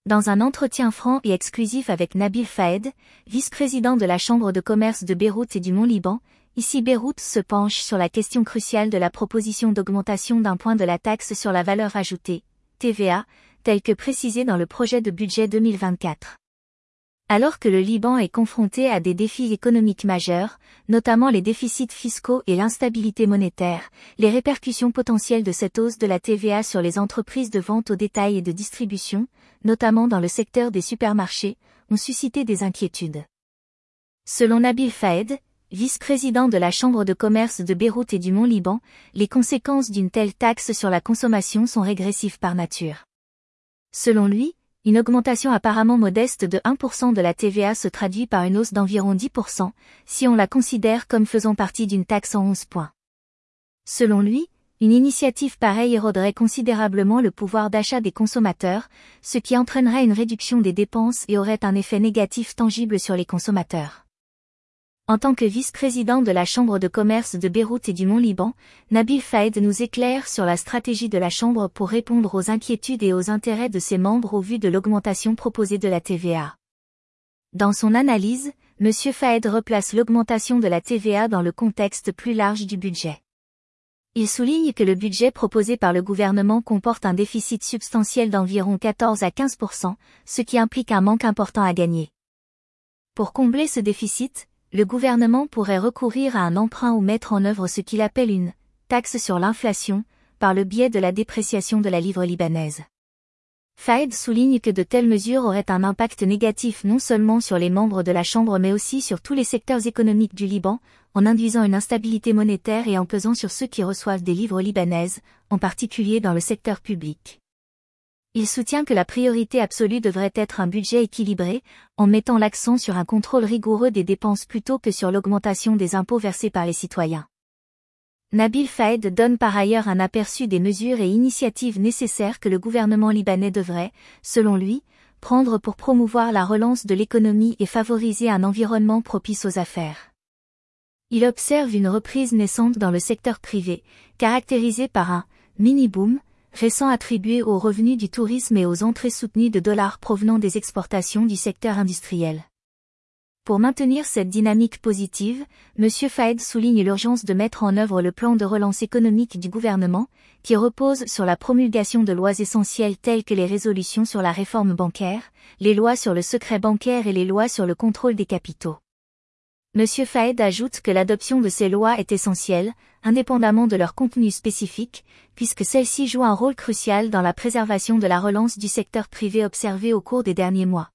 Dans un entretien franc et exclusif avec Nabil Faed, vice-président de la Chambre de commerce de Beyrouth et du Mont-Liban, ici Beyrouth se penche sur la question cruciale de la proposition d'augmentation d'un point de la taxe sur la valeur ajoutée, TVA, telle que précisée dans le projet de budget 2024. Alors que le Liban est confronté à des défis économiques majeurs, notamment les déficits fiscaux et l'instabilité monétaire, les répercussions potentielles de cette hausse de la TVA sur les entreprises de vente au détail et de distribution, notamment dans le secteur des supermarchés, ont suscité des inquiétudes. Selon Nabil Faed, vice-président de la Chambre de commerce de Beyrouth et du Mont-Liban, les conséquences d'une telle taxe sur la consommation sont régressives par nature. Selon lui, une augmentation apparemment modeste de 1% de la TVA se traduit par une hausse d'environ 10%, si on la considère comme faisant partie d'une taxe en 11 points. Selon lui, une initiative pareille éroderait considérablement le pouvoir d'achat des consommateurs, ce qui entraînerait une réduction des dépenses et aurait un effet négatif tangible sur les consommateurs. En tant que vice-président de la Chambre de commerce de Beyrouth et du Mont-Liban, Nabil Faed nous éclaire sur la stratégie de la Chambre pour répondre aux inquiétudes et aux intérêts de ses membres au vu de l'augmentation proposée de la TVA. Dans son analyse, M. Faed replace l'augmentation de la TVA dans le contexte plus large du budget. Il souligne que le budget proposé par le gouvernement comporte un déficit substantiel d'environ 14 à 15%, ce qui implique un manque important à gagner. Pour combler ce déficit, le gouvernement pourrait recourir à un emprunt ou mettre en œuvre ce qu'il appelle une « taxe sur l'inflation » par le biais de la dépréciation de la livre libanaise. Faed souligne que de telles mesures auraient un impact négatif non seulement sur les membres de la Chambre mais aussi sur tous les secteurs économiques du Liban, en induisant une instabilité monétaire et en pesant sur ceux qui reçoivent des livres libanaises, en particulier dans le secteur public. Il soutient que la priorité absolue devrait être un budget équilibré, en mettant l'accent sur un contrôle rigoureux des dépenses plutôt que sur l'augmentation des impôts versés par les citoyens. Nabil Faed donne par ailleurs un aperçu des mesures et initiatives nécessaires que le gouvernement libanais devrait, selon lui, prendre pour promouvoir la relance de l'économie et favoriser un environnement propice aux affaires. Il observe une reprise naissante dans le secteur privé, caractérisée par un « mini-boom », récent attribué aux revenus du tourisme et aux entrées soutenues de dollars provenant des exportations du secteur industriel. Pour maintenir cette dynamique positive, M. Faed souligne l'urgence de mettre en œuvre le plan de relance économique du gouvernement, qui repose sur la promulgation de lois essentielles telles que les résolutions sur la réforme bancaire, les lois sur le secret bancaire et les lois sur le contrôle des capitaux. M. Faed ajoute que l'adoption de ces lois est essentielle, indépendamment de leur contenu spécifique, puisque celles-ci jouent un rôle crucial dans la préservation de la relance du secteur privé observée au cours des derniers mois.